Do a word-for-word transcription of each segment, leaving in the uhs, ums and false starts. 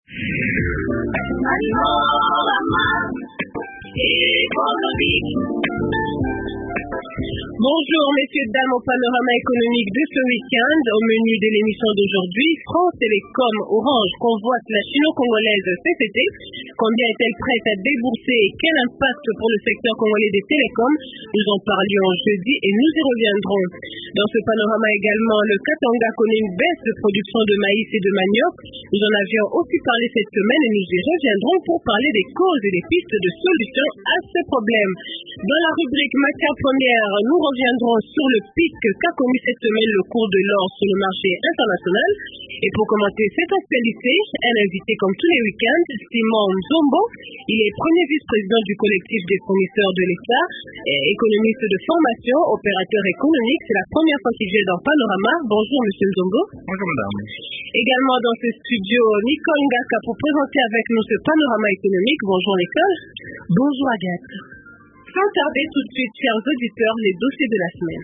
Bonjour messieurs, dames, au panorama économique de ce week-end. Au menu de l'émission d'aujourd'hui, France Télécom Orange convoite la chino-congolaise C C T. Combien est-elle prête à débourser et quel impact pour le secteur congolais des télécoms? Nous en parlions jeudi et nous y reviendrons. Dans ce panorama également, le Katanga connaît une baisse de production de maïs et de manioc. Nous en avions aussi parlé cette semaine et nous y reviendrons pour parler des causes et des pistes de solutions à ce problème. Dans la rubrique Matières premières, nous reviendrons sur le pic qu'a commis cette semaine le cours de l'or sur le marché international. Et pour commenter cette actualité, un invité comme tous les week-ends, Simon Zombo. Il est premier vice-président du collectif des fournisseurs de l'État, économiste de formation, opérateur économique. C'est la première fois qu'il vient dans Panorama. Bonjour monsieur Zombo. Bonjour madame. Également dans ce studio, Nicole Ngaka pour présenter avec nous ce panorama économique. Bonjour Nicole. Bonjour Agathe. Sans tarder tout de suite, chers auditeurs, les dossiers de la semaine.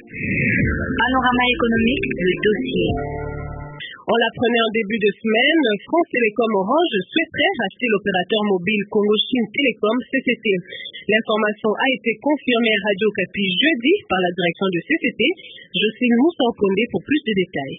Panorama économique, le dossier. On l'apprenait en début de semaine, France Télécom Orange souhaiterait racheter l'opérateur mobile Congo Chine Télécom C C T. L'information a été confirmée à Radio Kapi jeudi par la direction de C C T. Jocelyne Moussa-Okondé pour plus de détails.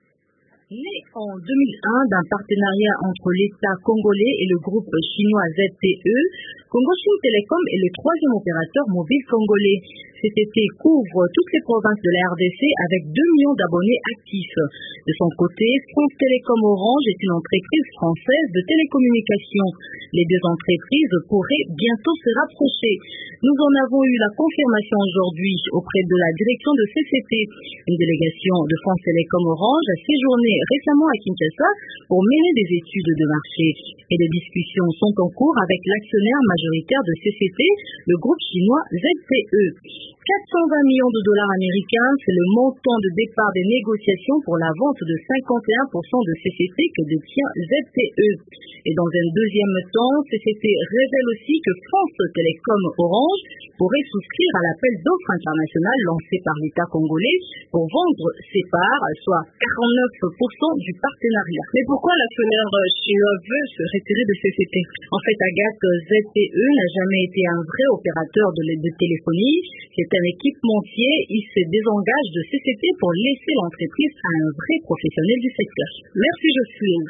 Né en deux mille un d'un partenariat entre l'État congolais et le groupe chinois Z T E, Congo Chine Télécom est le troisième opérateur mobile congolais. C T T couvre toutes les provinces de la R D C avec deux millions d'abonnés actifs. De son côté, France Télécom Orange est une entreprise française de télécommunications. Les deux entreprises pourraient bientôt se rapprocher. Nous en avons eu la confirmation aujourd'hui auprès de la direction de C C T. Une délégation de France Télécom Orange a séjourné récemment à Kinshasa pour mener des études de marché. Et des discussions sont en cours avec l'actionnaire majoritaire de C C T, le groupe chinois Z T E. quatre cent vingt millions de dollars américains, c'est le montant de départ des négociations pour la vente de cinquante et un pour cent de C C T que détient Z T E. Et dans un deuxième temps, C C T révèle aussi que France Télécom Orange pourrait souscrire à l'appel d'offres international lancé par l'État congolais pour vendre ses parts, soit quarante-neuf pour cent du partenariat. Mais pourquoi l'actionnaire chinois veut se retirer de C C T? En fait, Agathe, Z T E n'a jamais été un vrai opérateur de, de téléphonie. C'est un équipementier. Il se désengage de C C T pour laisser l'entreprise à un vrai professionnel du secteur. Merci Jocelyne.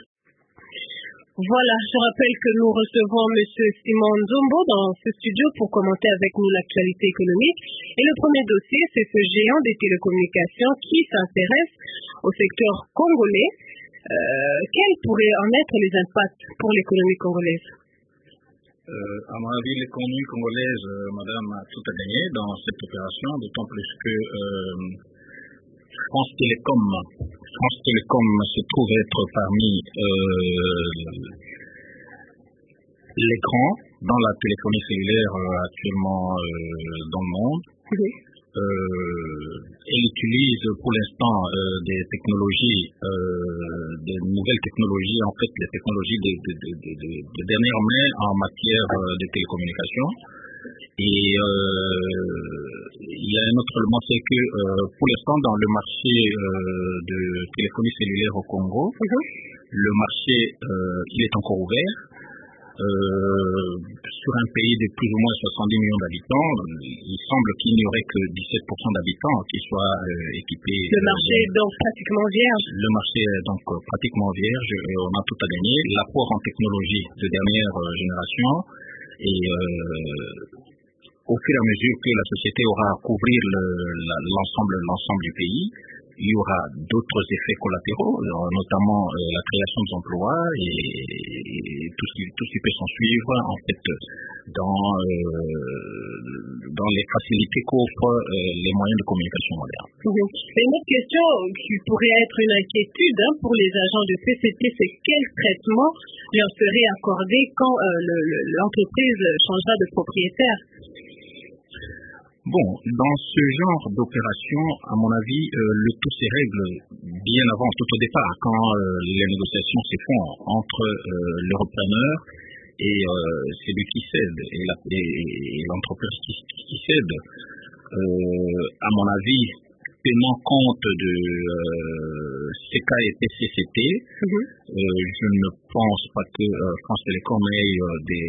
Voilà, je rappelle que nous recevons M. Simon Zombo dans ce studio pour commenter avec nous l'actualité économique. Et le premier dossier, c'est ce géant des télécommunications qui s'intéresse au secteur congolais. Euh, quels pourraient en être les impacts pour l'économie congolaise? Euh, à mon avis, l'économie congolaise, euh, madame, a tout à gagner dans cette opération, d'autant plus que euh, France Télécom, France Télécom se trouve être parmi euh, les grands dans la téléphonie cellulaire euh, actuellement euh, dans le monde. Oui. Euh, elle utilise pour l'instant euh, des technologies, euh, des nouvelles technologies, en fait les technologies de, de, de, de, de, de dernière main en matière euh, de télécommunications. Et euh, il y a un autre élément, c'est que euh, pour l'instant dans le marché euh, de téléphonie cellulaire au Congo, Mm-hmm. le marché euh, il est encore ouvert. Euh, sur un pays de plus ou moins soixante-dix millions d'habitants, il semble qu'il n'y aurait que dix-sept pour cent d'habitants qui soient euh, équipés. Le marché est donc pratiquement vierge. Le marché est donc euh, pratiquement vierge et on a tout à gagner. L'apport en technologie de dernière euh, génération et euh, au fur et à mesure que la société aura à couvrir le, la, l'ensemble, l'ensemble du pays, il y aura d'autres effets collatéraux, notamment euh, la création d'emplois et, et tout, ce qui, tout ce qui peut s'en suivre en fait dans, euh, dans les facilités qu'offrent euh, les moyens de communication modernes. Mmh. Et une autre question qui pourrait être une inquiétude hein, pour les agents de C C T, c'est quel traitement leur serait accordé quand euh, le, le, l'entreprise changera de propriétaire? Bon, dans ce genre d'opération, à mon avis, euh, le tout se règle bien avant, tout au départ, quand euh, les négociations se font entre euh, le repreneur et euh, celui qui cède, et, la, et, et l'entreprise qui, qui cède. Euh, à mon avis, tenant compte de euh, C K et P C C T, mm-hmm. euh, je ne pense pas que euh, France Télécom ait euh, des,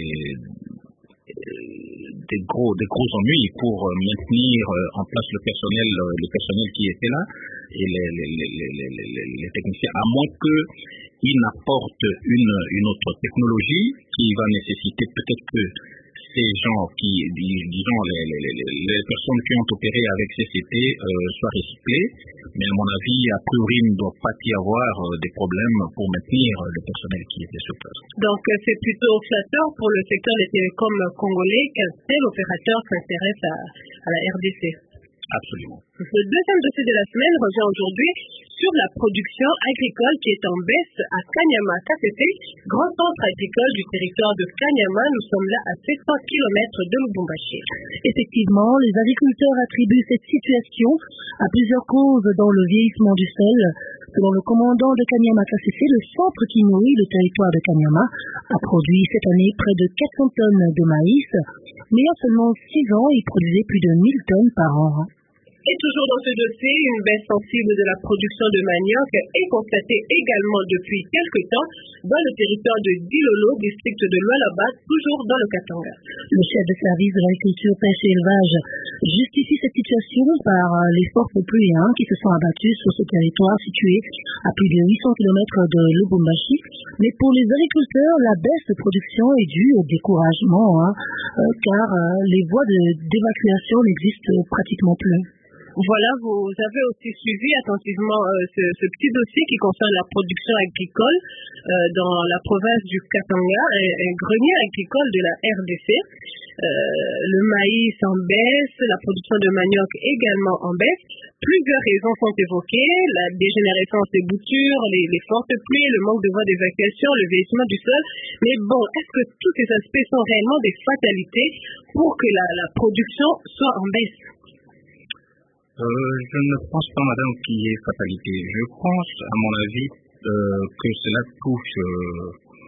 des, gros, des gros ennuis pour euh, maintenir euh, en place le personnel, euh, le personnel qui était là et les, les, les, les, les, les techniciens, à moins qu'ils n'apportent une, une autre technologie qui va nécessiter peut-être que ces gens qui, disons, les, les, les, les personnes qui ont opéré avec C C T euh, soient recyclées, mais à mon avis, a priori, il ne doit pas y avoir euh, des problèmes pour maintenir le personnel qui était sur place. Donc, c'est plutôt flatteur pour le secteur des télécoms congolais qu'un tel opérateur s'intéresse à, à la R D C. Absolument. Le deuxième dossier de la semaine revient aujourd'hui sur la production agricole qui est en baisse à Kanyama, K C C, grand centre agricole du territoire de Kanyama. Nous sommes là à sept cents kilomètres de Lubumbashi. Effectivement, les agriculteurs attribuent cette situation à plusieurs causes dans le vieillissement du sol. Selon le commandant de Kanyama K C C, le centre qui nourrit le territoire de Kanyama a produit cette année près de quatre cents tonnes de maïs, mais en seulement six ans, il produisait plus de mille tonnes par an. Et toujours dans ce dossier, une baisse sensible de la production de manioc est constatée également depuis quelques temps dans le territoire de Dilolo, district de Lualaba, toujours dans le Katanga. Le chef de service de l'agriculture, pêche et élevage justifie cette situation par les fortes pluies hein, qui se sont abattues sur ce territoire situé à plus de huit cents kilomètres de Lubumbashi. Mais pour les agriculteurs, la baisse de production est due au découragement, hein, euh, car euh, les voies de, d'évacuation n'existent pratiquement plus. Voilà, vous avez aussi suivi attentivement euh, ce, ce petit dossier qui concerne la production agricole euh, dans la province du Katanga, un, un grenier agricole de la R D C. Euh, le maïs en baisse, la production de manioc également en baisse. Plusieurs raisons sont évoquées, la dégénérescence des boutures, les, les fortes pluies, le manque de voies d'évacuation, le vieillissement du sol. Mais bon, est-ce que tous ces aspects sont réellement des fatalités pour que la, la production soit en baisse? Euh, je ne pense pas, madame, qu'il y ait fatalité. Je pense, à mon avis, euh, que cela touche, euh,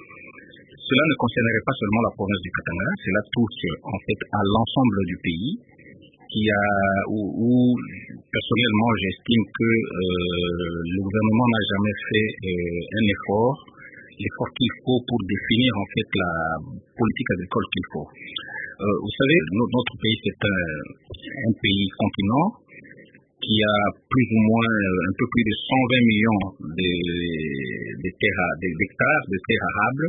cela ne concernerait pas seulement la province du Katanga, cela touche en fait à l'ensemble du pays, qui a, où, où personnellement, j'estime que euh, le gouvernement n'a jamais fait euh, un effort, l'effort qu'il faut pour définir en fait la politique agricole qu'il faut. Euh, vous savez, notre pays c'est un, un pays continent qui a plus ou moins un peu plus de cent vingt millions de, de terres, d'hectares de terres arables,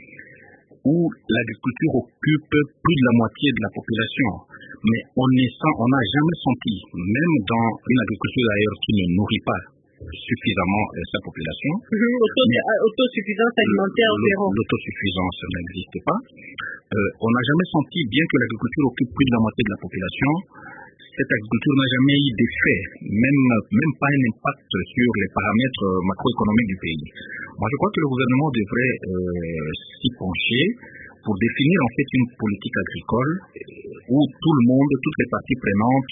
où l'agriculture occupe plus de la moitié de la population. Mais on n'a jamais senti, même dans une agriculture d'ailleurs qui ne nourrit pas suffisamment euh, sa population. Mmh, auto, autosuffisance alimentaire zéro. L'autosuffisance n'existe pas. Euh, on n'a jamais senti, bien que l'agriculture occupe plus de la moitié de la population, cette agriculture n'a jamais eu d'effet, même, même pas un impact sur les paramètres macroéconomiques du pays. Moi, je crois que le gouvernement devrait euh, s'y pencher pour définir en fait une politique agricole où tout le monde, toutes les parties prenantes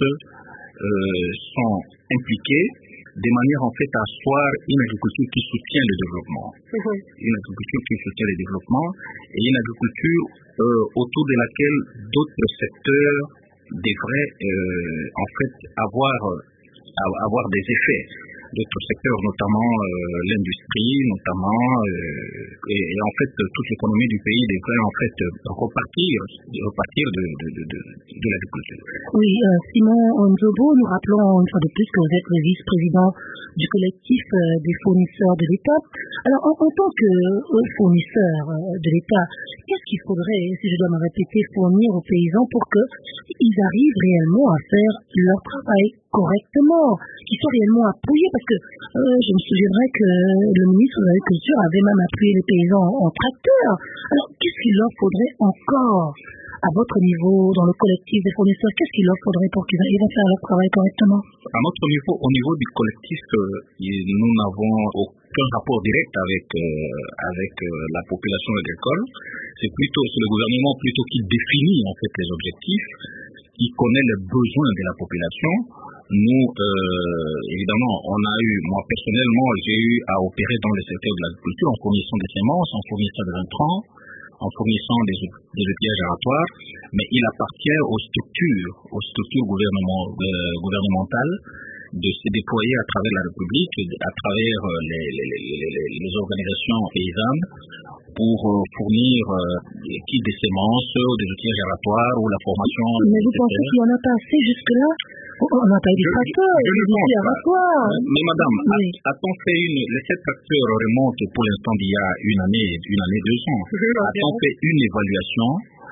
euh, sont impliquées de manière en fait à asseoir une agriculture qui soutient le développement. Mmh. Une agriculture qui soutient le développement et une agriculture euh, autour de laquelle d'autres secteurs devraient euh, en fait avoir, avoir des effets. D'autres secteurs, notamment euh, l'industrie, notamment, euh, et, et en fait toute l'économie du pays devrait en fait repartir, repartir de, de, de, de, de l'agriculture. Oui, euh, Simon Nzobo, nous rappelons une fois de plus que vous êtes le vice-président du collectif euh, des fournisseurs de l'État. Alors, en, en tant que euh, fournisseur euh, de l'État, qu'est-ce qu'il faudrait, si je dois me répéter, fournir aux paysans pour qu'ils arrivent réellement à faire leur travail correctement, qu'ils soient réellement appuyés? Parce que euh, je me souviendrai que le ministre de l'Agriculture avait même appuyé les paysans en, en tracteur. Alors, qu'est-ce qu'il leur faudrait encore à votre niveau, dans le collectif des fournisseurs? Qu'est-ce qu'il leur faudrait pour qu'ils arrivent à faire leur travail correctement? À notre niveau, au niveau du collectif, euh, nous n'avons aucun rapport direct avec euh, avec euh, la population agricole. C'est plutôt c'est le gouvernement plutôt qui définit en fait les objectifs, qui connaît les besoins de la population. Nous, euh, évidemment, on a eu, moi personnellement, j'ai eu à opérer dans le secteur de l'agriculture en fournissant des semences, en fournissant des intrants, en fournissant des, des outils aératoires, mais il appartient aux structures, aux structures gouvernement, euh, gouvernementales de se déployer à travers la République, à travers les, les, les, les, les organisations paysannes pour fournir des kits de semences ou des outils gératoires ou la formation. Mais vous pensez qu'il n'y en a pas assez jusque-là? On n'a pas eu des tracteurs, des outils gératoires. Mais madame, oui. a-t-on fait une... Les sept tracteurs remontent pour l'instant d'il y a une année, une année, deux ans. A-t-on fait une évaluation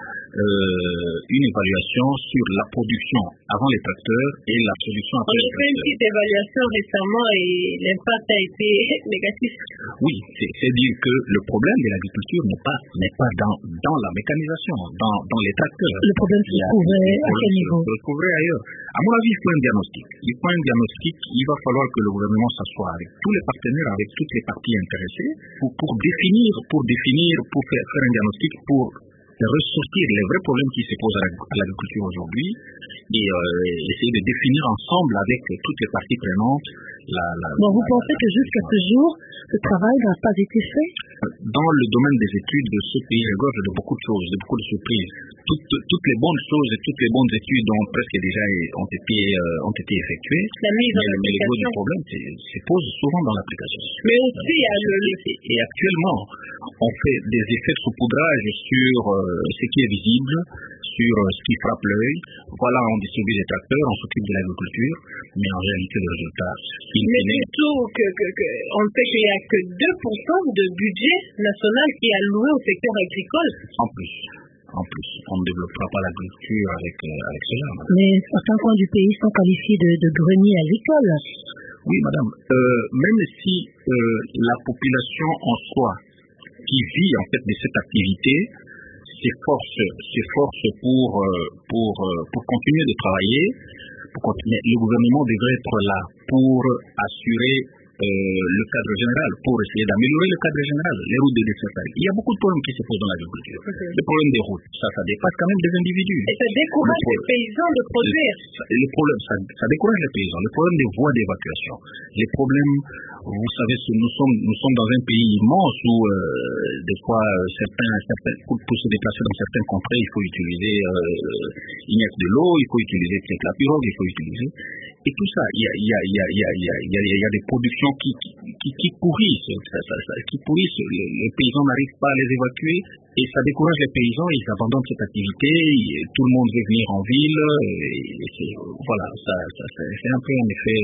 Euh, une évaluation sur la production avant les tracteurs et la production après les tracteurs. On a fait une petite évaluation récemment et l'impact a été négatif. Oui, c'est dire que le problème de l'agriculture n'est pas, n'est pas dans, dans la mécanisation, dans, dans les tracteurs. Le problème se trouverait à quel niveau? Se trouverait ailleurs. À mon avis, il faut un diagnostic. Il faut un diagnostic. Il va falloir que le gouvernement s'assoie avec tous les partenaires, avec toutes les parties intéressées, pour, pour définir, pour définir, pour faire, faire un diagnostic, pour ressortir les vrais problèmes qui se posent à l'agriculture aujourd'hui et euh, essayer de définir ensemble avec toutes les parties prenantes la... la bon, vous la, pensez la, que jusqu'à ce jour, ce travail n'a pas été fait? Dans le domaine des études de ce pays regorge de beaucoup de choses, de beaucoup de surprises. Toutes, toutes les bonnes choses et toutes les bonnes études ont presque déjà ont été, euh, ont été effectuées. La mise en mais, mais le gros du problème se pose souvent dans l'application. Mais aussi, il y a le... Et actuellement, on fait des effets de saupoudrage sur euh, ce qui est visible, sur euh, ce qui frappe l'œil. Voilà, on distribue des tracteurs, on s'occupe de l'agriculture, mais en réalité, le résultat, il Mais surtout, que, que, que, on sait qu'il n'y a que deux pour cent de budget national qui est alloué au secteur agricole. En plus. En plus, on ne développera pas l'agriculture avec, euh, avec cela. Mais certains coins du pays sont qualifiés de, de greniers agricoles. Oui, madame. Euh, même si euh, la population en soi, qui vit en fait de cette activité, s'efforce, s'efforce pour, euh, pour, euh, pour continuer de travailler, pour continuer. Le gouvernement devrait être là pour assurer Euh, le cadre général, pour essayer d'améliorer le cadre général, les routes de dessertage. Il y a beaucoup de problèmes qui se posent dans l'agriculture. Okay. Le problème des routes, ça, ça dépasse quand même des individus. Et ça décourage les paysans de produire. Le, le problème, ça, ça décourage les paysans. Le problème des voies d'évacuation. Les problèmes, vous savez, nous sommes, nous sommes dans un pays immense où euh, des fois, certains, certains pour, pour se déplacer dans certains contrées, il faut utiliser, euh, il y a de l'eau, il faut utiliser la pirogue, il faut utiliser. Et tout ça, il y a, il y a, il y a, il y a, il y a, il y a, il y a des productions qui, qui, qui pourrissent, ça, ça, ça, qui pourrissent. Les, les paysans n'arrivent pas à les évacuer et ça décourage les paysans, ils abandonnent cette activité, et tout le monde veut venir en ville. Et, et voilà, ça, ça, c'est un peu un effet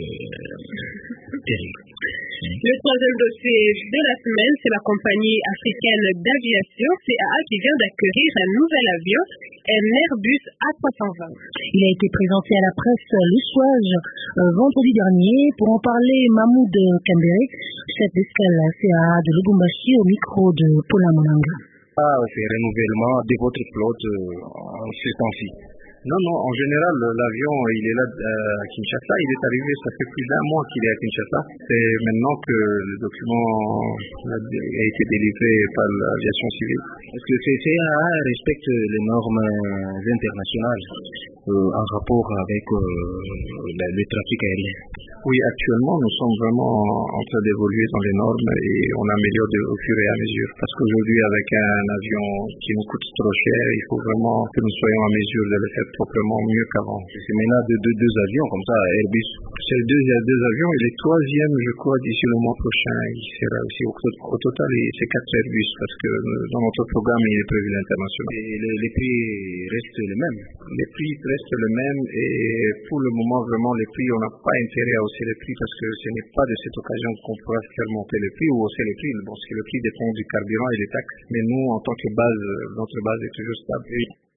euh, terrible. Le troisième dossier de la semaine, c'est la compagnie africaine d'aviation, C A A, qui vient d'acquérir un nouvel avion, un Airbus A trois cent vingt. Il a été présenté à la presse l'Oussouage euh, vendredi dernier. Pour en parler, Mahmoud Kambere, chef d'escale C A A de Lubumbashi, au micro de Paula Monanga. Ah, c'est renouvellement de votre flotte euh, en ces temps-ci. Non, non, en général, l'avion, il est là à Kinshasa, il est arrivé, ça fait plus d'un mois qu'il est à Kinshasa. C'est maintenant que le document a été délivré par l'aviation civile. Est-ce que C A A respecte les normes internationales euh, en rapport avec euh, le, le trafic aérien? Oui, actuellement, nous sommes vraiment en train d'évoluer dans les normes et on améliore de, au fur et à mesure. Parce qu'aujourd'hui, avec un avion qui nous coûte trop cher, il faut vraiment que nous soyons en mesure de le faire proprement mieux qu'avant. C'est maintenant deux, deux, deux avions comme ça, Airbus. C'est deux, deux avions et le troisième, je crois, d'ici le mois prochain, il sera aussi au, au total, c'est quatre Airbus parce que dans notre programme, il est prévu l'international. Et les, les prix restent les mêmes. Les prix restent les mêmes et pour le moment, vraiment, les prix, on n'a pas intérêt à hausser les prix parce que ce n'est pas de cette occasion qu'on pourra faire monter les prix ou hausser les prix. Bon, parce que le prix dépend du carburant et des taxes. Mais nous, en tant que base, notre base est toujours stable.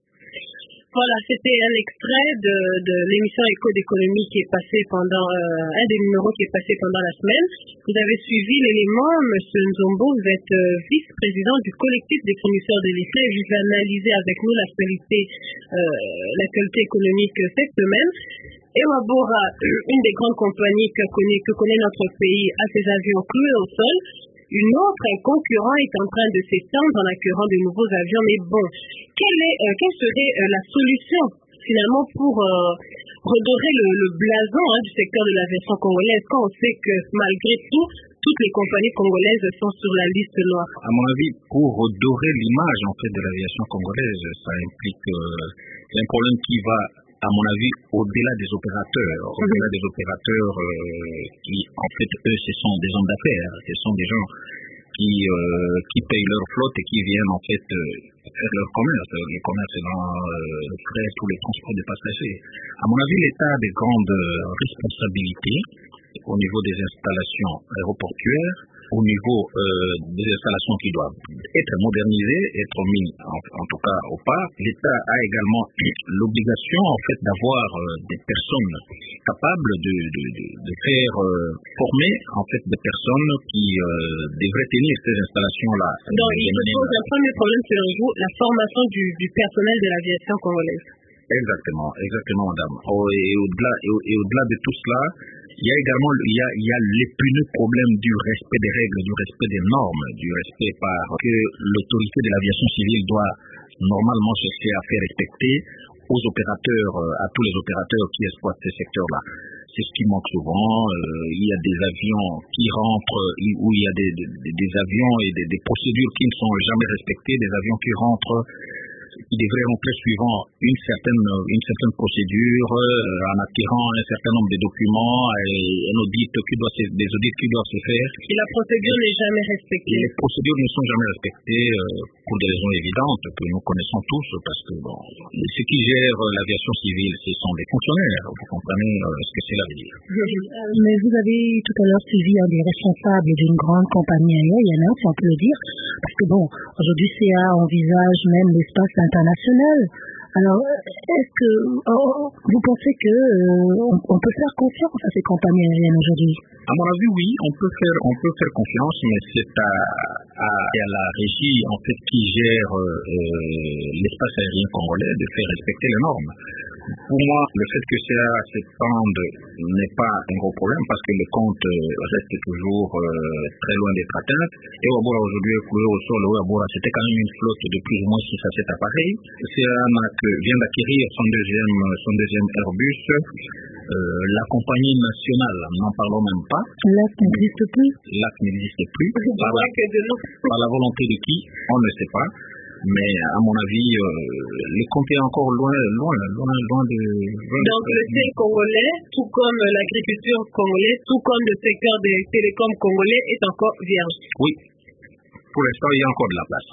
Voilà, c'était un extrait de, de l'émission Écho d'économie qui est passée pendant, euh, un des numéros qui est passé pendant la semaine. Vous avez suivi l'élément, Monsieur Nzombo, vous êtes euh, vice-président du collectif des fournisseurs de l'I C E, vous avez analysé avec nous l'actualité, euh, l'actualité économique cette semaine. Ewabora, une des grandes compagnies que connaît, que connaît notre pays, a ses avions cloués au sol. Une autre, un concurrent, est en train de s'étendre en acquérant de nouveaux avions. Mais bon, quelle, est, euh, quelle serait euh, la solution finalement pour euh, redorer le, le blason hein, du secteur de l'aviation congolaise quand on sait que malgré tout, toutes les compagnies congolaises sont sur la liste noire? À mon avis, pour redorer l'image en fait de l'aviation congolaise, ça implique euh, un problème qui va à mon avis, au-delà des opérateurs, au-delà des opérateurs euh, qui, en fait, eux, ce sont des hommes d'affaires, ce sont des gens qui, euh, qui payent leur flotte et qui viennent, en fait, euh, faire leur commerce. Le commerce est dans euh, le frais, tous les transports des passagers. À mon avis, l'État a des grandes responsabilités au niveau des installations aéroportuaires, au niveau euh, des installations qui doivent être modernisées, être mises en, en tout cas au pas. L'État a également l'obligation en fait d'avoir euh, des personnes capables de, de, de, de faire euh, former en fait des personnes qui euh, devraient tenir ces installations-là. Donc il se pose un premier problème selon vous, la formation du, du personnel de l'aviation congolaise. Exactement, exactement, madame. Oh, et au-delà, et, au, et au-delà de tout cela, il y a également il y a, il y a l'épineux problème du respect des règles, du respect des normes, du respect par que l'autorité de l'aviation civile doit normalement chercher à faire respecter aux opérateurs, à tous les opérateurs qui exploitent ces secteurs-là. C'est ce qui manque souvent. Euh, il y a des avions qui rentrent, où il y a des, des, des avions et des, des procédures qui ne sont jamais respectées, des avions qui rentrent qui devrait rentrer suivant une certaine, une certaine procédure, euh, en attirant un certain nombre de documents et un audit qui doit se, des audits qui doivent se faire. Et la procédure n'est jamais respectée. Les procédures ne sont jamais respectées euh, pour des raisons évidentes que nous connaissons tous, parce que bon, ceux qui gèrent l'aviation civile, ce sont des fonctionnaires. Vous comprenez euh, ce que cela veut dire. Mais vous avez tout à l'heure suivi un des responsables d'une grande compagnie aérienne, si on peut le dire, parce que bon, aujourd'hui C A envisage même l'espace international. Alors, est-ce que oh, vous pensez que euh, on, on peut faire confiance à ces compagnies aériennes aujourd'hui? À mon avis, oui, on peut faire, on peut faire confiance, mais c'est à, à, à la régie en fait qui gère euh, l'espace aérien congolais de faire respecter les normes. Pour moi, le fait que C A s'étende n'est pas un gros problème parce que le compte reste toujours euh, très loin d'être atteint. Et au Abora aujourd'hui, au sol, au Abora, c'était quand même une flotte de plus ou moins six à sept appareils. C A vient d'acquérir son deuxième, son deuxième Airbus. Euh, la compagnie nationale, n'en parlons même pas. L'A C n'existe plus. L'A C n'existe plus. Par la, par la volonté de qui? On ne sait pas. Mais à mon avis, euh, le compte est encore loin, loin, loin, loin de... Loin Donc de... le ciel congolais, tout comme l'agriculture congolaise, tout comme le secteur des télécoms congolais est encore vierge. Oui. Pour l'instant, il y a encore de la place.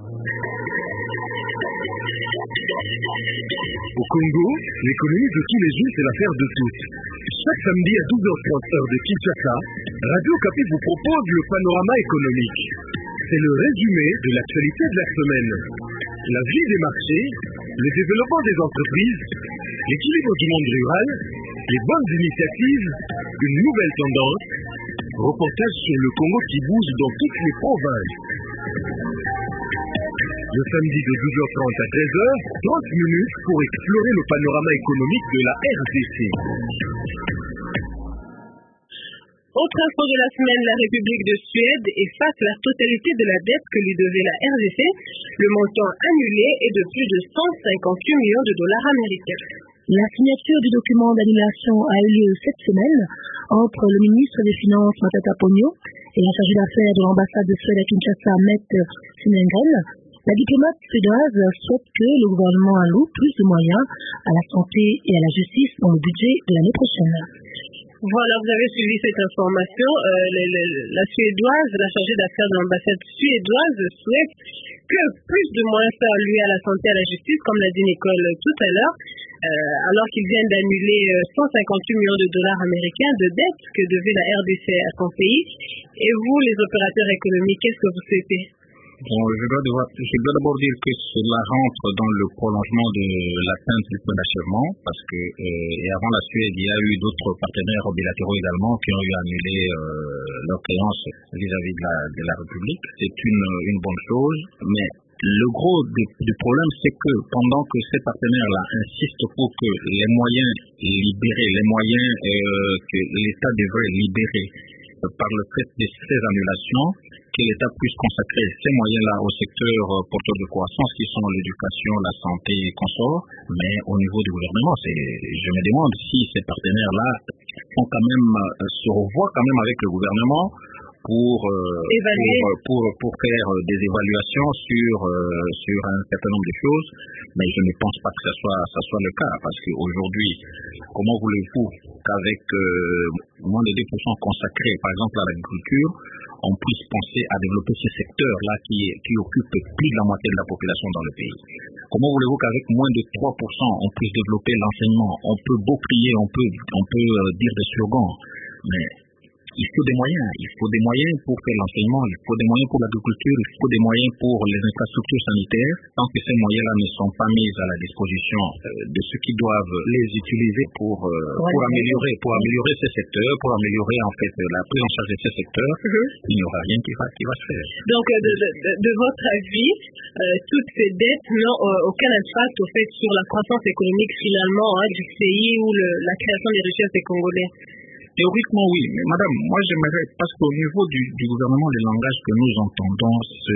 Au Congo, l'économie de tous les jours, c'est l'affaire de tous. Chaque samedi à douze heures trente heure de Kinshasa, Radio Okapi vous propose le panorama économique. C'est le résumé de l'actualité de la semaine. La vie des marchés, le développement des entreprises, l'équilibre du monde rural, les bonnes initiatives, une nouvelle tendance, reportage sur le Congo qui bouge dans toutes les provinces. Le samedi de douze heures trente à treize heures, trente minutes pour explorer le panorama économique de la R D C. Autre info de la semaine, la République de Suède efface la totalité de la dette que lui devait la R D C. Le montant annulé est de plus de cent cinquante-huit millions de dollars américains. La signature du document d'annulation a eu lieu cette semaine entre le ministre des Finances, Matata Ponyo, et la chargée d'affaires de l'ambassade de Suède à Kinshasa, Mette Sinengren. La diplomate suédoise souhaite que le gouvernement alloue plus de moyens à la santé et à la justice dans le budget de l'année prochaine. Voilà, vous avez suivi cette information. Euh, le, le, la Suédoise, la chargée d'affaires de l'ambassade suédoise souhaite que plus de moyens soient alloués à la santé et à la justice, comme l'a dit Nicole tout à l'heure, euh, alors qu'ils viennent d'annuler cent cinquante-huit millions de dollars américains de dettes que devait la R D C à son pays. Et vous, les opérateurs économiques, qu'est-ce que vous souhaitez? Bon, je dois, devoir, je dois d'abord dire que cela rentre dans le prolongement de l'atteinte du point d'achèvement, parce que euh, et avant la Suède, il y a eu d'autres partenaires bilatéraux également qui ont eu annulé euh, leur créance vis-à-vis de la, de la République. C'est une, une bonne chose, mais le gros du, du problème, c'est que pendant que ces partenaires-là insistent pour que les moyens libérés, les moyens euh, que l'État devrait libérer euh, par le fait de ces annulations, que l'État puisse consacrer ces moyens-là au secteur porteur de croissance qui sont l'éducation, la santé et consorts, mais au niveau du gouvernement, c'est, je me demande si ces partenaires-là ont quand même, se revoient quand même avec le gouvernement pour, euh, pour, pour, pour faire des évaluations sur, euh, sur un certain nombre de choses, mais je ne pense pas que ça soit, ça soit le cas, parce qu'aujourd'hui, comment voulez-vous qu'avec euh, moins de deux pour cent consacrés, par exemple, à l'agriculture, on puisse penser à développer ce secteur-là qui, qui occupe plus de la moitié de la population dans le pays. Comment voulez-vous qu'avec moins de trois pour cent, on puisse développer l'enseignement? On peut beau crier, on peut, on peut euh, dire des slogans, mais il faut des moyens. Il faut des moyens pour faire l'enseignement, il faut des moyens pour l'agriculture, il faut des moyens pour les infrastructures sanitaires. Tant que ces moyens-là ne sont pas mis à la disposition euh, de ceux qui doivent les utiliser pour, euh, ouais, pour améliorer, pour améliorer ces secteurs, pour améliorer en fait la prise en charge de ces secteurs, mm-hmm. il n'y aura rien qui va, qui va se faire. Donc, de, de, de, de votre avis, euh, toutes ces dettes n'ont euh, aucun impact au fait sur la croissance économique finalement hein, du pays ou le, la création des richesses des Congolais? Théoriquement, oui. Mais madame, moi j'aimerais, parce qu'au niveau du, du gouvernement, le langage que nous entendons, ce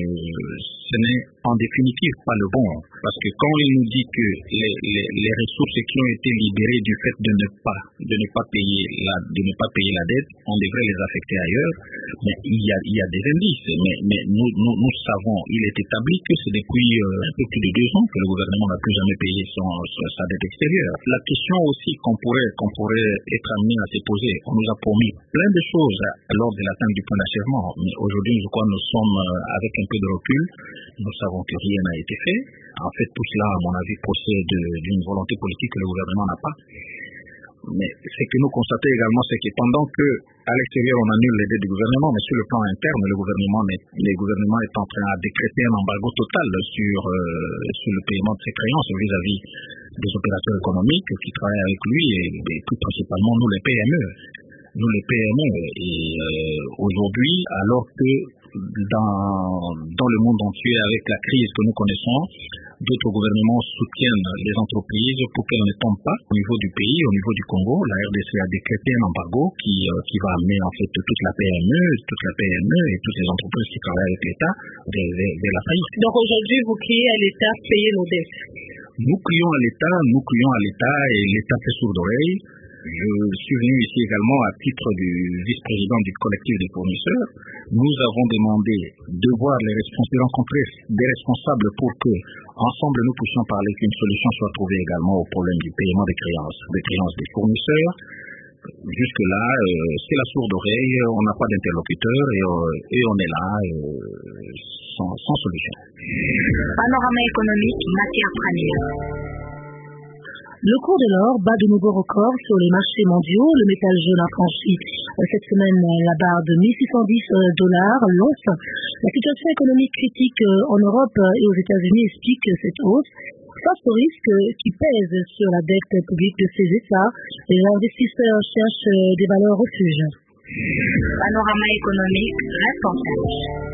n'est en définitive pas le bon. Parce que quand il nous dit que les, les, les ressources qui ont été libérées du fait de ne pas, de ne pas payer la, de ne pas payer la dette, on devrait les affecter ailleurs. Mais il y a, il y a des indices. Mais, mais nous, nous, nous savons, il est établi que c'est depuis euh, un peu plus de deux ans que le gouvernement n'a plus jamais payé son, sa dette extérieure. La question aussi qu'on pourrait, qu'on pourrait être amené à se poser, on nous a promis plein de choses lors de l'atteinte du point d'achèvement. Mais aujourd'hui, je crois que nous sommes, avec un peu de recul, nous savons que rien n'a été fait. En fait, tout cela, à mon avis, procède d'une volonté politique que le gouvernement n'a pas. Mais ce que nous constatons également, c'est que pendant que à l'extérieur on annule les dettes du gouvernement, mais sur le plan interne, le gouvernement, le gouvernement est en train de décréter un embargo total sur, euh, sur le paiement de ses créances vis-à-vis des opérateurs économiques qui travaillent avec lui et, et plus principalement nous les P M E. Nous les P M E. Et euh, aujourd'hui, alors que dans, dans le monde entier, avec la crise que nous connaissons, d'autres gouvernements soutiennent les entreprises pour qu'elles ne tombent pas au niveau du pays, au niveau du Congo. La R D C a décrété un embargo qui, euh, qui va amener en fait toute la P M E, toute la P M E et toutes les entreprises qui travaillent avec l'État vers la faillite. Donc aujourd'hui, vous criez à l'État payer nos dettes. Nous crions à l'État, nous crions à l'État et l'État fait sourde oreille. Je suis venu ici également à titre du vice-président du collectif des fournisseurs. Nous avons demandé de voir les responsables, rencontrer des responsables pour que, ensemble, nous puissions parler qu'une solution soit trouvée également au problème du paiement des créances, des créances des fournisseurs. Jusque-là, euh, c'est la sourde oreille, on n'a pas d'interlocuteur et, euh, et on est là euh, sans, sans solution. Panorama économique, matière première. Le cours de l'or bat de nouveaux records sur les marchés mondiaux. Le métal jaune a franchi cette semaine la barre de mille six cent dix dollars l'once. La situation économique critique en Europe et aux États-Unis explique cette hausse. Face au risque qui pèse sur la dette publique de ces États, les investisseurs cherchent des valeurs refuge. Panorama économique, reportage.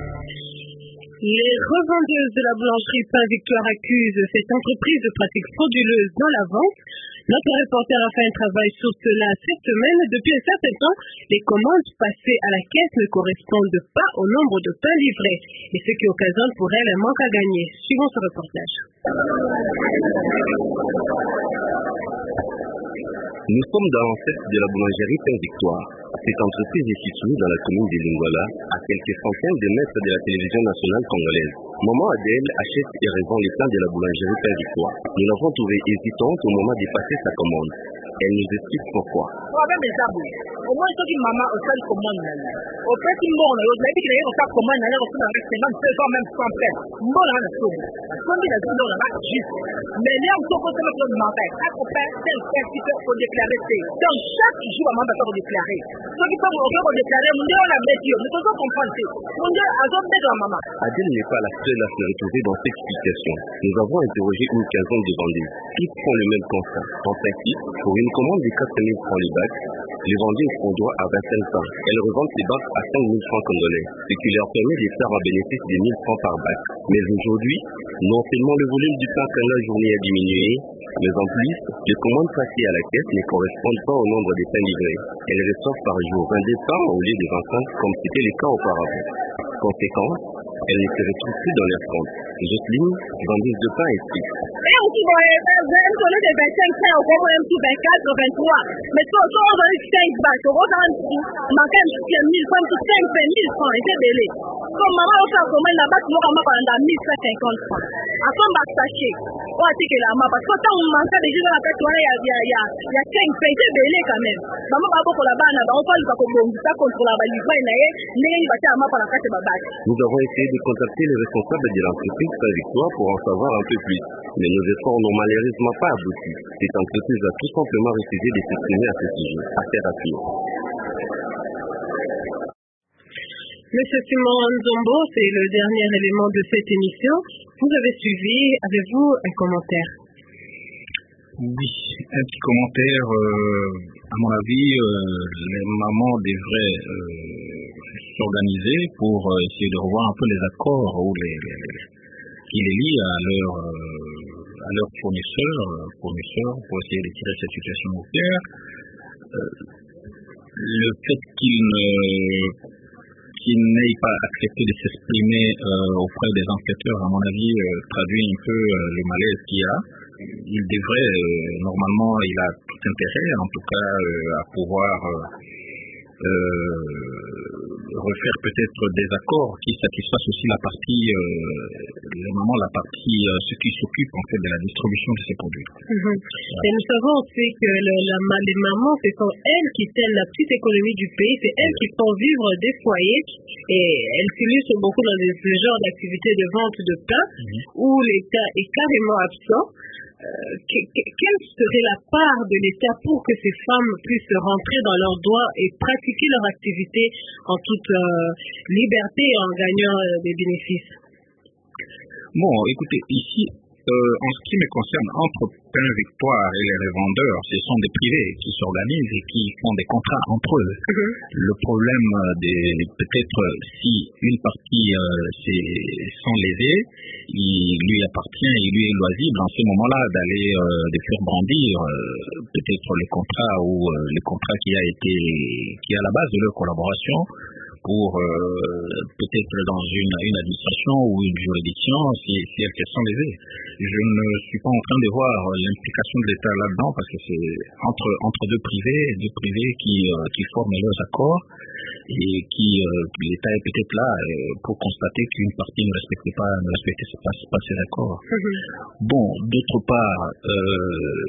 Les revendeuses de la boulangerie Pain Victoire accusent cette entreprise de pratiques frauduleuses dans la vente. Notre reporter a fait un travail sur cela cette semaine. Depuis un certain temps, les commandes passées à la caisse ne correspondent pas au nombre de pains livrés, et ce qui occasionne pour elles un manque à gagner. Suivons ce reportage. Nous sommes dans l'ancêtre de la boulangerie Pain Victoire. Cette entreprise est située dans la commune de Lingwala, à quelques centaines de mètres de la télévision nationale congolaise. Maman Adèle achète et revend les pains de la boulangerie Pain Victoire. Nous l'avons trouvée hésitante au moment de passer sa commande. Elle nous explique pourquoi. Au moins, il faut que maman ait une commande. Au fait, il m'en a dit qu'il y a une commande, il y a une commande, c'est quand même sans peine. M'en a dit qu'il y a une commande, juste. Mais là, on peut pas se mettre dans le chaque copain, c'est un fait qui peut déclarer. Donc, chaque jour, maman va faire déclarer. Ceux qui peuvent encore déclarer, mon Dieu, on a mis Dieu. Nous devons comprendre. Mon Dieu, à d'autres de la maman. Adèle n'est pas la seule à se retrouver dans cette situation. Nous avons interrogé une quinzaine de vendeuses. Toutes font le même constat. En principe, pour une commande de quatre mille francs les bacs, les vendeuses ont droit à vingt-cinq ans. Elles revendent ces bacs à cinq mille francs congolais, ce qui leur permet de faire un bénéfice de mille francs par bac. Mais aujourd'hui, non seulement le volume du pain qu'en la journée a diminué, mais en plus, les commandes passées à la caisse ne correspondent pas au nombre de pains livrés. Elles reçoivent par jour vingt-deux pains au lieu de vingt-cinq, comme c'était le cas auparavant. Conséquence, elles ne se retrouvent plus dans leur compte. Jocelyne, vendeuse de pain, explique. Et aussi, bon, même si on est de vingt-cinq frères, au moins un petit vingt-quatre, vingt-trois. Mais si on a cinq bacs, on a un petit, manqué un petit mille francs, cinq mille francs, et c'est belé. Comme maman, on fait comment là-bas, tu m'auras mal pendant mille cent cinquante francs. À quoi on va s'acheter? On a dit que la maman, parce que quand on manque des gens, il y a, il y a, il y a, il y a cinq pains, c'est belé quand même. Maman, va beaucoup là-bas, on parle pas comme ça contre la valise, mais il va faire maman pendant quatre bacs. Nous avons essayé de contacter les responsables de l'entreprise Saint-Victoire pour en savoir un peu plus. Mais nos efforts n'ont malheureusement pas abouti. Cette entreprise a tout simplement refusé de s'exprimer à ce sujet. Affaire à suivre. Monsieur Simon Nzombo, c'est le dernier élément de cette émission. Vous avez suivi, avez-vous un commentaire? Oui, un petit commentaire. Euh, à mon avis, euh, les mamans devraient euh, s'organiser pour euh, essayer de revoir un peu les accords ou les, les, les, qui les lient à leurs euh, à leurs fournisseurs, fournisseurs pour essayer de tirer cette situation au clair. Euh, le fait qu'ils ne qu'ils n'aient pas accepté de s'exprimer euh, auprès des enquêteurs, à mon avis, euh, traduit un peu euh, le malaise qu'il y a. Il devrait, euh, normalement, il a tout intérêt, en tout cas, euh, à pouvoir euh, euh, refaire peut-être des accords qui satisfassent aussi la partie, euh, normalement la partie, euh, ceux qui s'occupent en fait de la distribution de ces produits. Mm-hmm. Et nous savons aussi que le, la, les mamans, ce sont elles qui tiennent la petite économie du pays, c'est elles qui font vivre des foyers et elles s'illustrent beaucoup dans ce genre d'activité de vente de pain mm-hmm. où l'État est carrément absent. Euh, que, que, quelle serait la part de l'État pour que ces femmes puissent rentrer dans leurs droits et pratiquer leur activité en toute euh, liberté et en gagnant euh, des bénéfices? Bon, écoutez, ici, euh, en ce qui me concerne, entre Pain Victoire et les revendeurs, ce sont des privés qui s'organisent et qui font des contrats entre eux. Mm-hmm. Le problème, des, peut-être si une partie euh, sont lésées, il lui appartient, il lui est loisible en ce moment-là d'aller euh, de faire brandir euh, peut-être le contrat ou euh, le contrat qui a été qui est à la base de leur collaboration pour euh, peut-être dans une, une administration ou une juridiction si, si elles se sont lésées. Je ne suis pas en train de voir l'implication de l'État là-dedans parce que c'est entre entre deux privés, deux privés qui euh, qui forment leurs accords et qui euh, l'État est peut-être là euh, pour constater qu'une partie ne respecte pas ne respecte pas, pas ses accords. Mm-hmm. Bon, d'autre part, euh,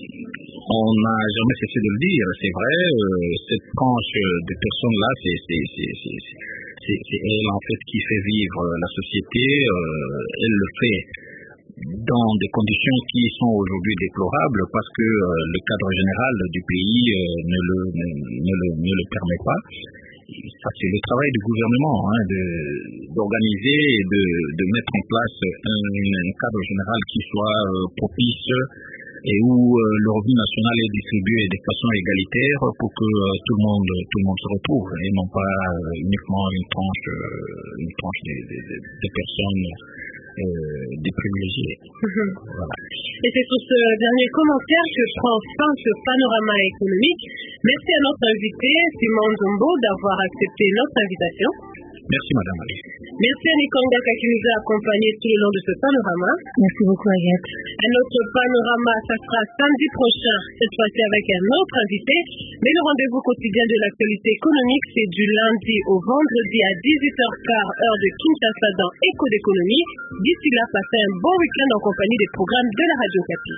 on n'a jamais cessé de le dire, c'est vrai, euh, cette tranche de personnes-là, c'est, c'est, c'est, c'est, c'est, c'est elle en fait qui fait vivre la société, euh, elle le fait dans des conditions qui sont aujourd'hui déplorables parce que euh, le cadre général du pays euh, ne, le, ne, ne, le, ne le permet pas. Ça, c'est le travail du gouvernement, hein, de, d'organiser et de, de mettre en place un, un cadre général qui soit euh, propice et où euh, le revenu national est distribué de façon égalitaire pour que euh, tout le monde tout le monde se retrouve et non pas euh, uniquement une tranche euh, une tranche des, des, des personnes euh, des privilégiés. Mm-hmm. Voilà. Et c'est sur ce dernier commentaire que prend fin ce panorama économique. Merci à notre invité Simon Nzombo d'avoir accepté notre invitation. Merci Madame Ali. Merci à Nikangaka qui nous a accompagnés tout le long de ce panorama. Merci beaucoup Agathe. Un autre panorama, ça sera samedi prochain, cette fois-ci avec un autre invité. Mais le rendez-vous quotidien de l'actualité économique, c'est du lundi au vendredi à dix-huit heures quinze heure de Kinshasa dans Écho d'économie. D'ici là, passez un bon week-end en compagnie des programmes de la Radio Kapi.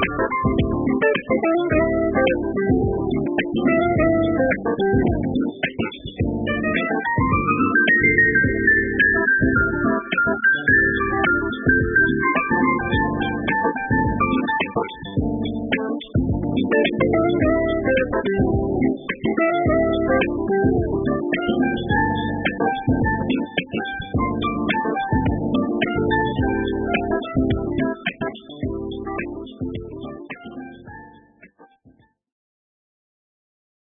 Thank you.